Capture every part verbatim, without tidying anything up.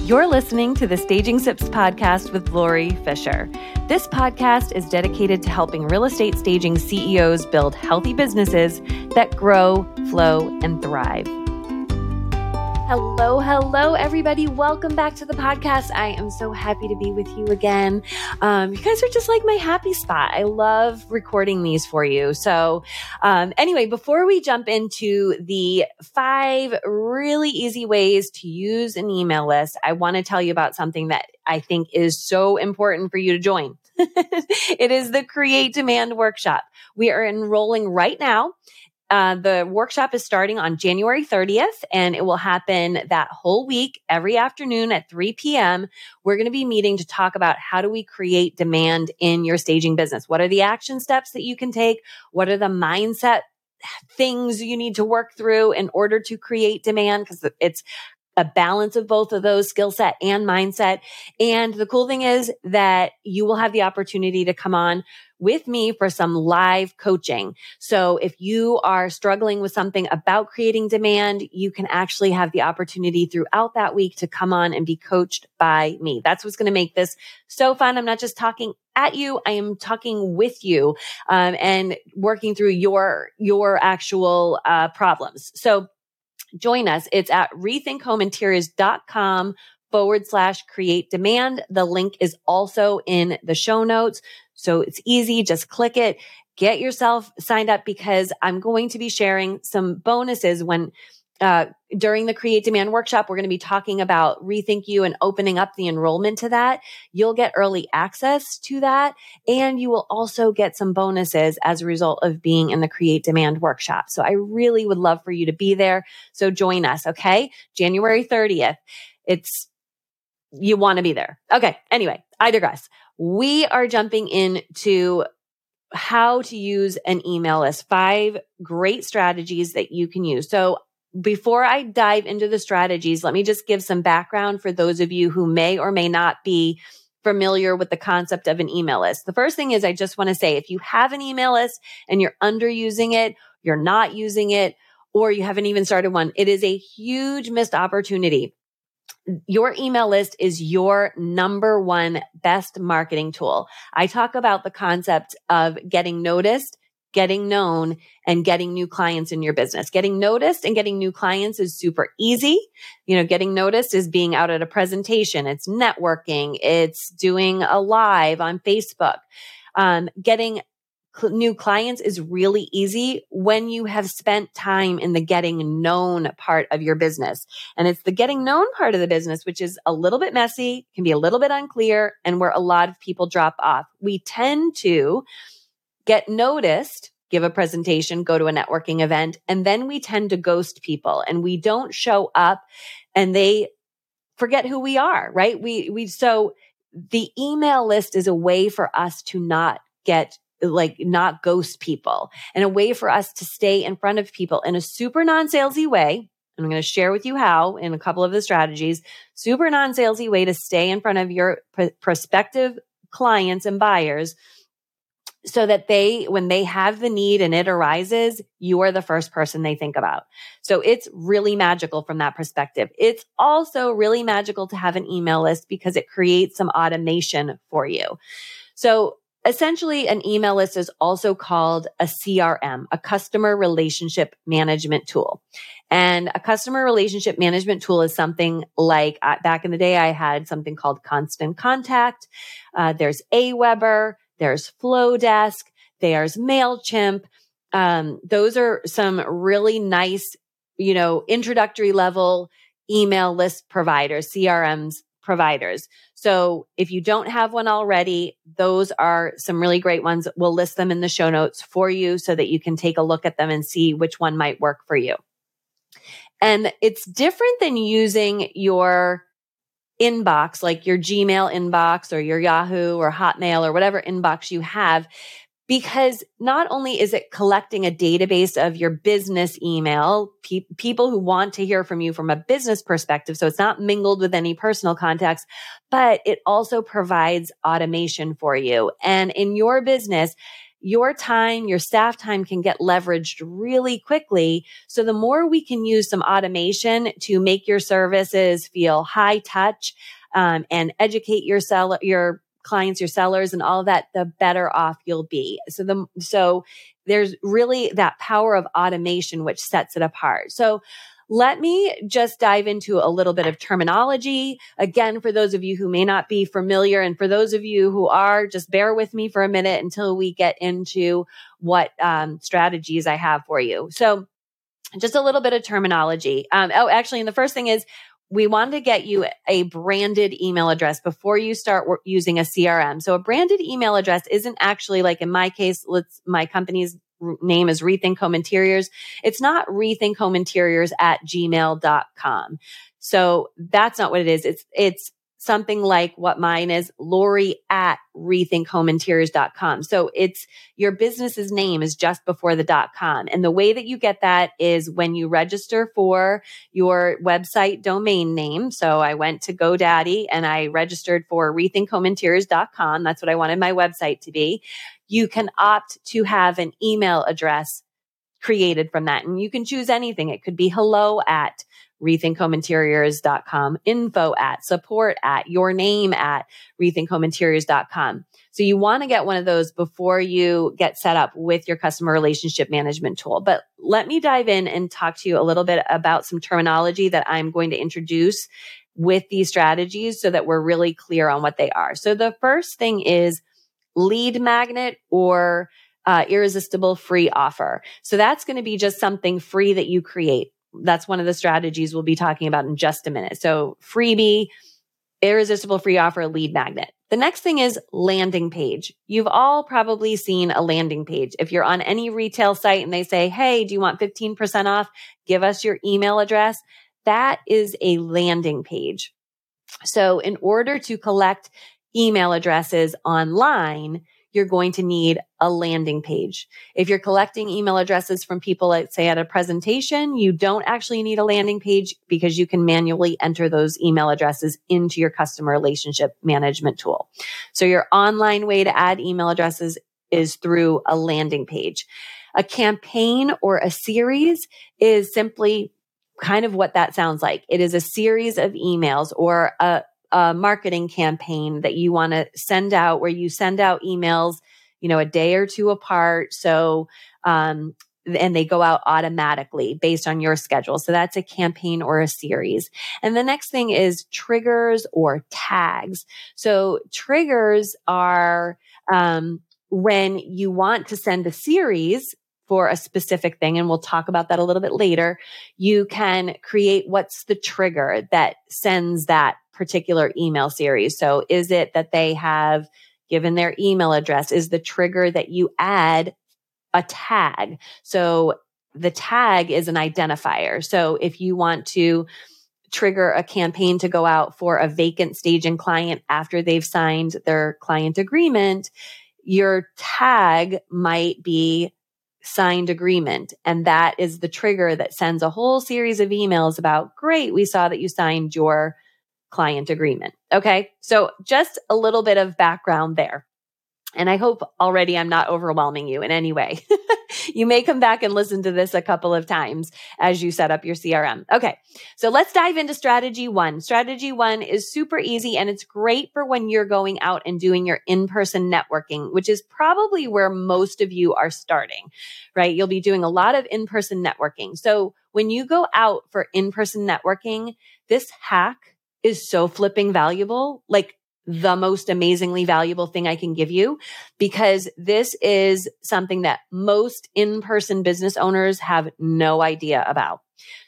You're listening to the Staging Sips podcast with Lori Fisher. This podcast is dedicated to helping real estate staging C E Os build healthy businesses that grow, flow, and thrive. Hello, hello, everybody. Welcome back to the podcast. I am so happy to be with you again. Um, you guys are just like my happy spot. I love recording these for you. So um, anyway, before we jump into the five really easy ways to use an email list, I want to tell you about something that I think is so important for you to join. It is the Create Demand Workshop. We are enrolling right now. Uh, the workshop is starting on January thirtieth, and it will happen that whole week, every afternoon at three p.m. We're going to be meeting to talk about how do we create demand in your staging business? What are the action steps that you can take? What are the mindset things you need to work through in order to create demand? Because it's a balance of both of those, skill set and mindset. And the cool thing is that you will have the opportunity to come on with me for some live coaching. So if you are struggling with something about creating demand, you can actually have the opportunity throughout that week to come on and be coached by me. That's what's going to make this so fun. I'm not just talking at you. I am talking with you um, and working through your, your actual uh, problems. So join us. It's at rethinkhomeInteriors.com forward slash create demand. The link is also in the show notes. So it's easy. Just click it, get yourself signed up, because I'm going to be sharing some bonuses when, uh, during the Create Demand Workshop. We're going to be talking about Rethink You and opening up the enrollment to that. You'll get early access to that. And you will also get some bonuses as a result of being in the Create Demand Workshop. So I really would love for you to be there. So join us. Okay. January thirtieth. It's, you want to be there. Okay. Anyway, I digress. We are jumping into how to use an email list, five great strategies that you can use. So before I dive into the strategies, let me just give some background for those of you who may or may not be familiar with the concept of an email list. The first thing is, I just want to say, if you have an email list and you're underusing it, you're not using it, or you haven't even started one, it is a huge missed opportunity. Your email list is your number one best marketing tool. I talk about the concept of getting noticed, getting known, and getting new clients in your business. Getting noticed and getting new clients is super easy. You know, getting noticed is being out at a presentation. It's networking. It's doing a live on Facebook. Um, getting cl- new clients is really easy when you have spent time in the getting known part of your business. And it's the getting known part of the business, which is a little bit messy, can be a little bit unclear, and where a lot of people drop off. We tend to get noticed, give a presentation, go to a networking event, and then we tend to ghost people and we don't show up and they forget who we are, right? We, we, so the email list is a way for us to not get, like, not ghost people, and a way for us to stay in front of people in a super non-salesy way. And I'm going to share with you how in a couple of the strategies, super non-salesy way to stay in front of your pr- prospective clients and buyers, so that they, when they have the need and it arises, you are the first person they think about. So it's really magical from that perspective. It's also really magical to have an email list because it creates some automation for you. So essentially, an email list is also called a C R M, a customer relationship management tool. And a customer relationship management tool is something like, uh, back in the day, I had something called Constant Contact. Uh, there's Aweber. There's Flowdesk, there's MailChimp. Um, those are some really nice, you know, introductory level email list providers, C R Ms providers. So if you don't have one already, those are some really great ones. We'll list them in the show notes for you so that you can take a look at them and see which one might work for you. And it's different than using your inbox, like your Gmail inbox or your Yahoo or Hotmail or whatever inbox you have, because not only is it collecting a database of your business email, pe- people who want to hear from you from a business perspective, so it's not mingled with any personal contacts, but it also provides automation for you. And in your business, your time, your staff time can get leveraged really quickly. So the more we can use some automation to make your services feel high touch, um, and educate your seller, your clients, your sellers, and all of that, the better off you'll be. So the, so there's really that power of automation, which sets it apart. So let me just dive into a little bit of terminology. Again, for those of you who may not be familiar, and for those of you who are, just bear with me for a minute until we get into what um, strategies I have for you. So just a little bit of terminology. Um, oh, actually, and the first thing is, we wanted to get you a branded email address before you start w- using a C R M. So a branded email address isn't actually, like in my case, let's my company's name is Rethink Home Interiors. It's not Rethink Home Interiors at gmail dot com. So that's not what it is. It's, it's something like what mine is, Lori at rethink home interiors dot com. So it's your business's name is just before the dot com. And the way that you get that is when you register for your website domain name. So I went to GoDaddy and I registered for rethink home interiors dot com. That's what I wanted my website to be. You can opt to have an email address created from that. And you can choose anything. It could be hello at rethink home interiors dot com, info at, support at, your name at rethink home interiors dot com. So you want to get one of those before you get set up with your customer relationship management tool. But let me dive in and talk to you a little bit about some terminology that I'm going to introduce with these strategies so that we're really clear on what they are. So the first thing is lead magnet or uh, irresistible free offer. So that's going to be just something free that you create. That's one of the strategies we'll be talking about in just a minute. So freebie, irresistible free offer, lead magnet. The next thing is landing page. You've all probably seen a landing page. If you're on any retail site and they say, hey, do you want fifteen percent off? Give us your email address. That is a landing page. So in order to collect email addresses online, you're going to need a landing page. If you're collecting email addresses from people, let's say at a presentation, you don't actually need a landing page because you can manually enter those email addresses into your customer relationship management tool. So your online way to add email addresses is through a landing page. A campaign or a series is simply kind of what that sounds like. It is a series of emails or a a marketing campaign that you want to send out, where you send out emails, you know, a day or two apart. So, um, and they go out automatically based on your schedule. So that's a campaign or a series. And the next thing is triggers or tags. So triggers are, um, when you want to send a series for a specific thing, and we'll talk about that a little bit later, you can create what's the trigger that sends that particular email series. So is it that they have given their email address? Is the trigger that you add a tag? So the tag is an identifier. So if you want to trigger a campaign to go out for a vacant staging client after they've signed their client agreement, your tag might be signed agreement. And that is the trigger that sends a whole series of emails about, great, we saw that you signed your client agreement. Okay. So just a little bit of background there. And I hope already I'm not overwhelming you in any way. You may come back and listen to this a couple of times as you set up your C R M. Okay. So let's dive into strategy one. Strategy one is super easy and it's great for when you're going out and doing your in-person networking, which is probably where most of you are starting, right? You'll be doing a lot of in-person networking. So when you go out for in-person networking, this hack is so flipping valuable, like the most amazingly valuable thing I can give you, because this is something that most in-person business owners have no idea about.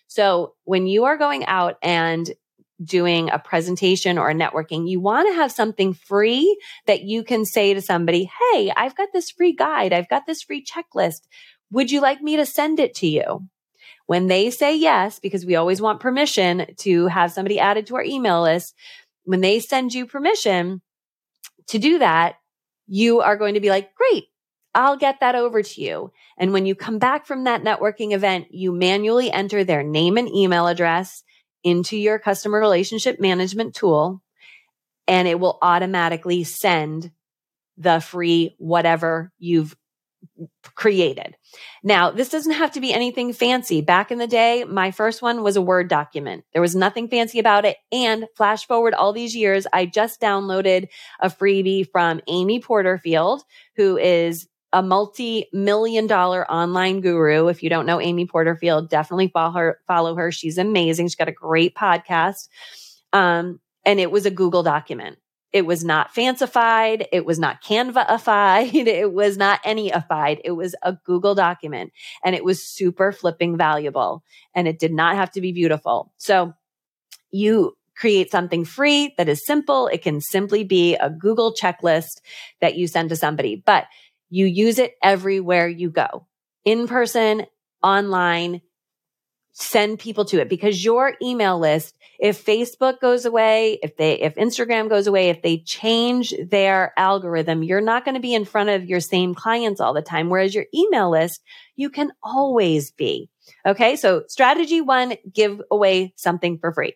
So when you are going out and doing a presentation or a networking, you want to have something free that you can say to somebody, hey, I've got this free guide. I've got this free checklist. Would you like me to send it to you? When they say yes, because we always want permission to have somebody added to our email list, when they send you permission to do that, you are going to be like, great, I'll get that over to you. And when you come back from that networking event, you manually enter their name and email address into your customer relationship management tool, and it will automatically send the free whatever you've created. Now, this doesn't have to be anything fancy. Back in the day, my first one was a Word document. There was nothing fancy about it. And flash forward all these years, I just downloaded a freebie from Amy Porterfield, who is a multi-million dollar online guru. If you don't know Amy Porterfield, definitely follow her. Follow her. She's amazing. She's got a great podcast. Um, and it was a Google document. It was not fancified. It was not Canva-ified. It was not any-ified. It was a Google document, and it was super flipping valuable, and it did not have to be beautiful. So you create something free that is simple. It can simply be a Google checklist that you send to somebody, but you use it everywhere you go, in person, online. Send people to it, because your email list, if Facebook goes away, if they, if Instagram goes away, if they change their algorithm, you're not going to be in front of your same clients all the time. Whereas your email list, you can always be. Okay. So strategy one, give away something for free.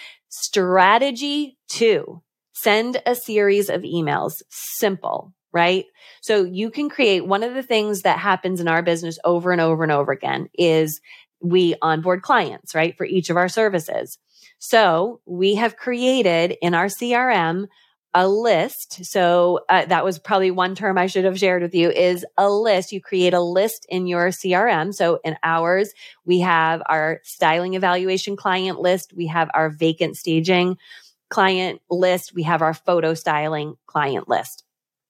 Strategy two, send a series of emails. Simple. Right? So you can create, one of the things that happens in our business over and over and over again is we onboard clients, right? For each of our services. So we have created in our C R M a list. So uh, that was probably one term I should have shared with you, is a list. You create a list in your C R M. So in ours, we have our styling evaluation client list. We have our vacant staging client list. We have our photo styling client list.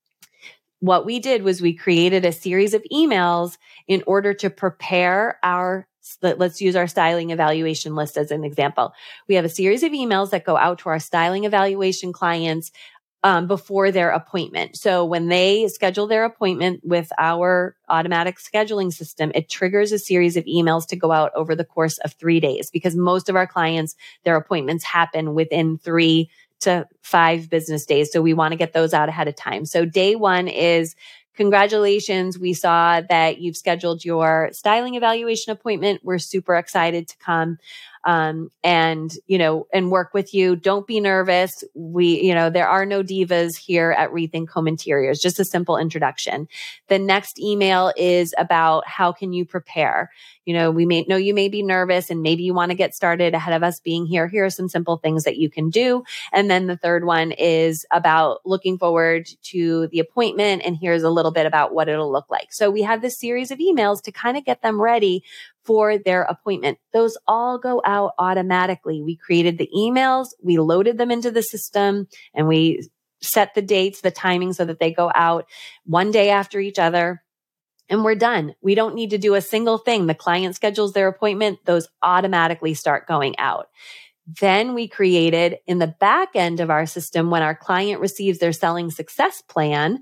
What we did was we created a series of emails in order to prepare our, let's use our styling evaluation list as an example. We have a series of emails that go out to our styling evaluation clients um, before their appointment. So when they schedule their appointment with our automatic scheduling system, it triggers a series of emails to go out over the course of three days, because most of our clients, their appointments happen within three to five business days. So we want to get those out ahead of time. So day one is, congratulations. We saw that you've scheduled your styling evaluation appointment. We're super excited to come um, and, you know, and work with you. Don't be nervous. We, you know, there are no divas here at Rethink Home Interiors, just a simple introduction. The next email is about how can you prepare? You know, we may know you may be nervous and maybe you want to get started ahead of us being here. Here are some simple things that you can do. And then the third one is about looking forward to the appointment. And here's a little bit about what it'll look like. So we have this series of emails to kind of get them ready for their appointment. Those all go out automatically. We created the emails, we loaded them into the system, and we set the dates, the timing so that they go out one day after each other. And we're done. We don't need to do a single thing. The client schedules their appointment. Those automatically start going out. Then we created in the back end of our system, when our client receives their selling success plan,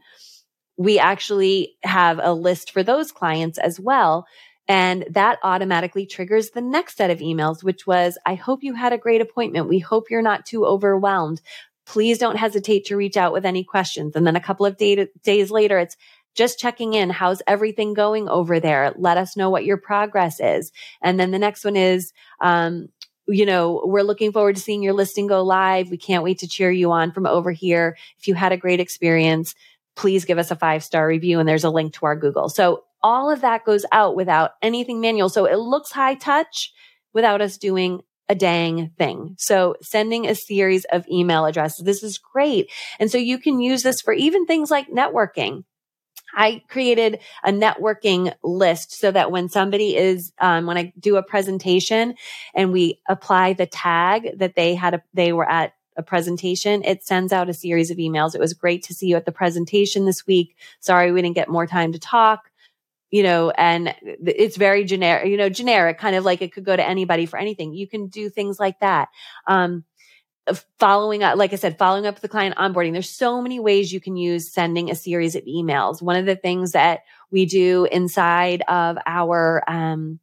we actually have a list for those clients as well. And that automatically triggers the next set of emails, which was, I hope you had a great appointment. We hope you're not too overwhelmed. Please don't hesitate to reach out with any questions. And then a couple of day- days later, it's just checking in. How's everything going over there? Let us know what your progress is. And then the next one is, um, you know, we're looking forward to seeing your listing go live. We can't wait to cheer you on from over here. If you had a great experience, please give us a five-star review. And there's a link to our Google. So all of that goes out without anything manual. So it looks high touch without us doing a dang thing. So sending a series of email addresses, this is great. And so you can use this for even things like networking. I created a networking list so that when somebody is, um, when I do a presentation and we apply the tag that they had, a, they were at a presentation, it sends out a series of emails. It was great to see you at the presentation this week. Sorry, we didn't get more time to talk. You know, and it's very generic, you know, generic, kind of like it could go to anybody for anything. You can do things like that. Um, following up, like I said, following up with the client onboarding. There's so many ways you can use sending a series of emails. One of the things that we do inside of our, um,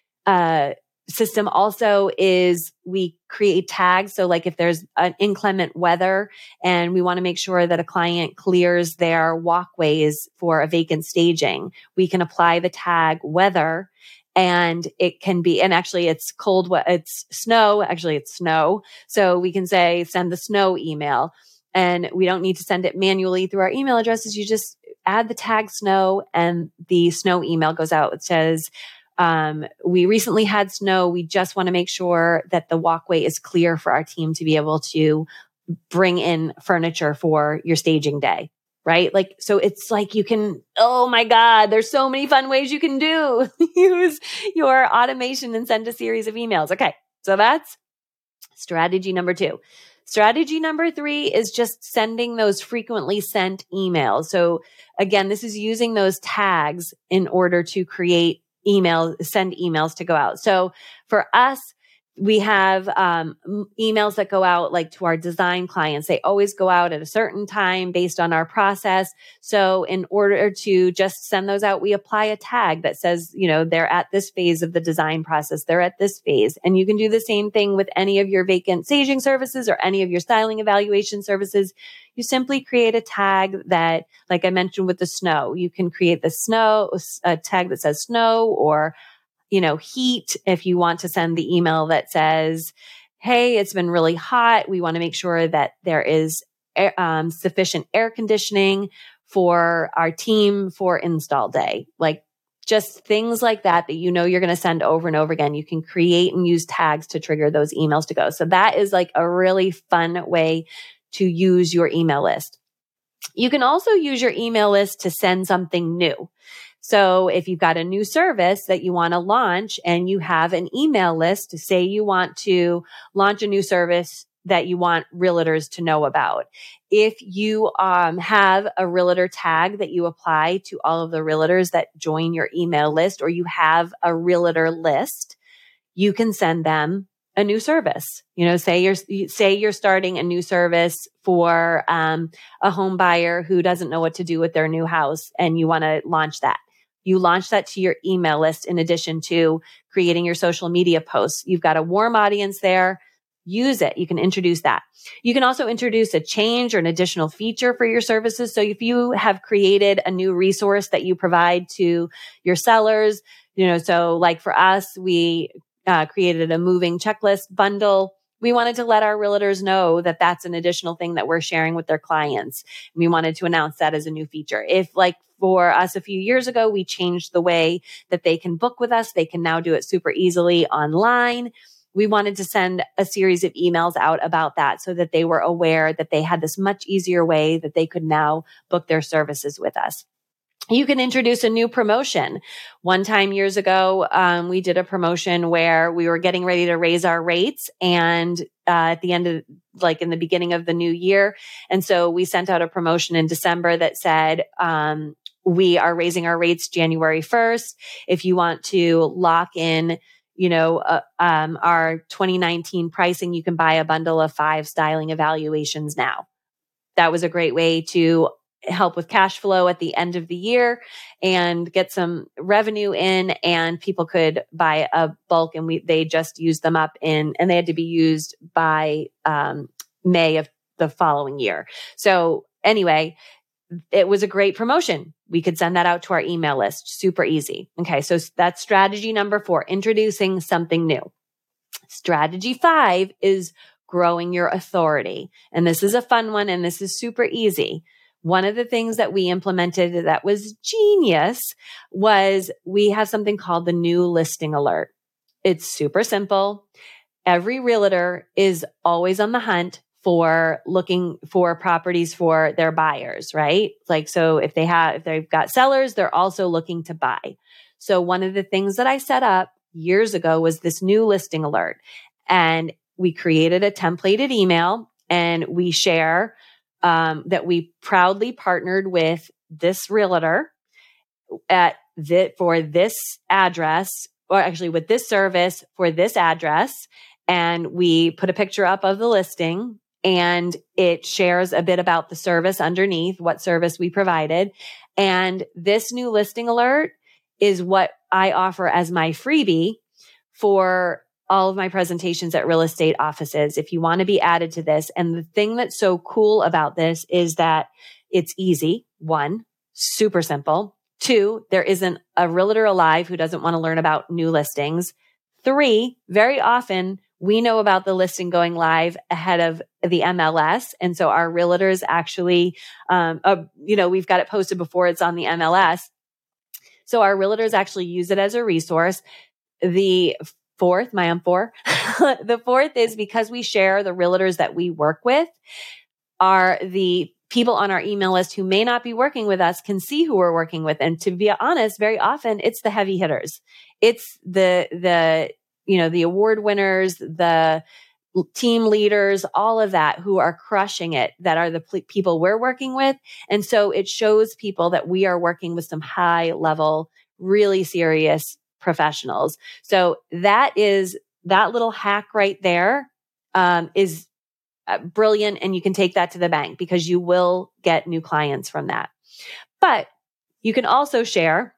uh, system also is we create tags. So like if there's an inclement weather and we want to make sure that a client clears their walkways for a vacant staging, we can apply the tag weather, and it can be, and actually it's cold, it's snow, actually it's snow. So we can say, send the snow email. and we don't need to send it manually through our email addresses. You just add the tag snow and the snow email goes out. It says, um, we recently had snow. We just want to make sure that the walkway is clear for our team to be able to bring in furniture for your staging day. Right? Like, so it's like you can, oh my God, there's so many fun ways you can do. Use your automation and send a series of emails. Okay. So that's strategy number two. Strategy number three is just sending those frequently sent emails. So again, this is using those tags in order to create emails, send emails to go out. So for us, we have um, emails that go out like to our design clients. They always go out at a certain time based on our process. So in order to just send those out, we apply a tag that says, you know, they're at this phase of the design process. They're at this phase. And you can do the same thing with any of your vacant staging services or any of your styling evaluation services. You simply create a tag that, like I mentioned with the snow, you can create the snow, a tag that says snow, or you know, heat, if you want to send the email that says, hey, it's been really hot. We want to make sure that there is air, um, sufficient air conditioning for our team for install day. Like just things like that, that you know you're going to send over and over again. You can create and use tags to trigger those emails to go. So that is like a really fun way to use your email list. You can also use your email list to send something new. So if you've got a new service that you want to launch and you have an email list, say you want to launch a new service that you want realtors to know about. If you um, have a realtor tag that you apply to all of the realtors that join your email list, or you have a realtor list, you can send them a new service. You know, say you're, say you're starting a new service for um, a home buyer who doesn't know what to do with their new house and you want to launch that. You launch that to your email list in addition to creating your social media posts. You've got a warm audience there. Use it. You can introduce that. You can also introduce a change or an additional feature for your services. So if you have created a new resource that you provide to your sellers, you know, so like for us, we uh, created a moving checklist bundle. We wanted to let our realtors know that that's an additional thing that we're sharing with their clients. We wanted to announce that as a new feature. If like for us a few years ago, we changed the way that they can book with us. They can now do it super easily online. We wanted to send a series of emails out about that so that they were aware that they had this much easier way that they could now book their services with us. You can introduce a new promotion. One time years ago, um, we did a promotion where we were getting ready to raise our rates and uh, at the end of, like in the beginning of the new year. And so we sent out a promotion in December that said, um, we are raising our rates January first. If you want to lock in, you know, uh, um, our twenty nineteen pricing, you can buy a bundle of five styling evaluations now. That was a great way to help with cash flow at the end of the year and get some revenue in, and people could buy a bulk and we, they just used them up in, and they had to be used by, um, May of the following year. So anyway, it was a great promotion. We could send that out to our email list. Super easy. Okay. So that's strategy number four, introducing something new. Strategy five is growing your authority. And this is a fun one. And this is super easy. One of the things that we implemented that was genius was we have something called the new listing alert. It's super simple. Every realtor is always on the hunt for looking for properties for their buyers, right? Like, so if they have, if they've got sellers, they're also looking to buy. So one of the things that I set up years ago was this new listing alert, and we created a templated email and we share um, that we proudly partnered with this realtor at the, for this address, or actually with this service for this address. And we put a picture up of the listing, and it shares a bit about the service underneath, what service we provided. And this new listing alert is what I offer as my freebie for all of my presentations at real estate offices, if you want to be added to this. And the thing that's so cool about this is that it's easy. One, super simple. Two, there isn't a realtor alive who doesn't want to learn about new listings. Three, very often we know about the listing going live ahead of the M L S. And so our realtors actually, um, uh, you know, we've got it posted before it's on the M L S. So our realtors actually use it as a resource. The fourth, my on four, the fourth is because we share the realtors that we work with are the people on our email list who may not be working with us can see who we're working with. And to be honest, very often it's the heavy hitters. It's the, the, you know, the award winners, the team leaders, all of that who are crushing it, that are the pl- people we're working with. And so it shows people that we are working with some high level, really serious professionals. So that is, that little hack right there, um, is uh, brilliant. And you can take that to the bank because you will get new clients from that. But you can also share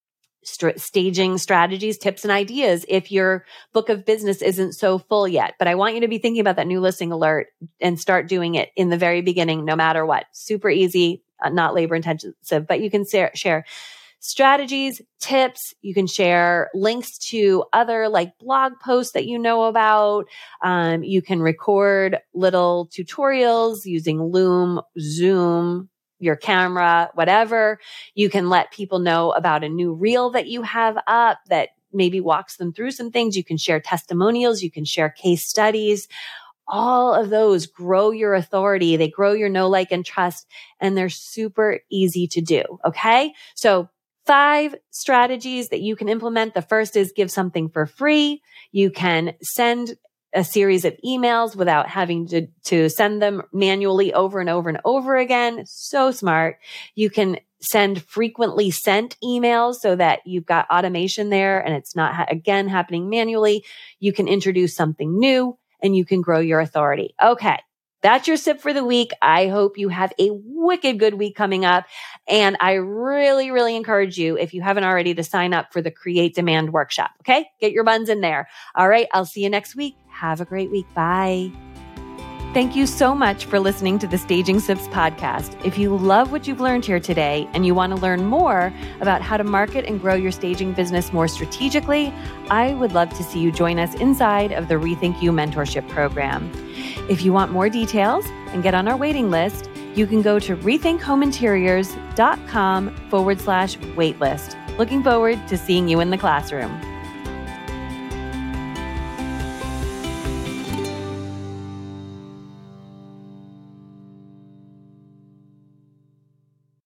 st- staging strategies, tips, and ideas if your book of business isn't so full yet. But I want you to be thinking about that new listing alert and start doing it in the very beginning, no matter what. Super easy, uh, not labor intensive, but you can share, share strategies, tips. You can share links to other like blog posts that you know about. Um, you can record little tutorials using Loom, Zoom, your camera, whatever. You can let people know about a new reel that you have up that maybe walks them through some things. You can share testimonials. You can share case studies. All of those grow your authority. They grow your know, like, and trust, and they're super easy to do. Okay. So five strategies that you can implement. The first is give something for free. You can send a series of emails without having to, to send them manually over and over and over again. So smart. You can send frequently sent emails so that you've got automation there and it's not, ha- again, happening manually. You can introduce something new and you can grow your authority. Okay. That's your sip for the week. I hope you have a wicked good week coming up. And I really, really encourage you, if you haven't already, to sign up for the Create Demand Workshop. Okay? Get your buns in there. All right. I'll see you next week. Have a great week. Bye. Thank you so much for listening to the Staging Sips podcast. If you love what you've learned here today and you want to learn more about how to market and grow your staging business more strategically, I would love to see you join us inside of the Rethink You mentorship program. If you want more details and get on our waiting list, you can go to rethinkhomeinteriors.com forward slash waitlist. Looking forward to seeing you in the classroom.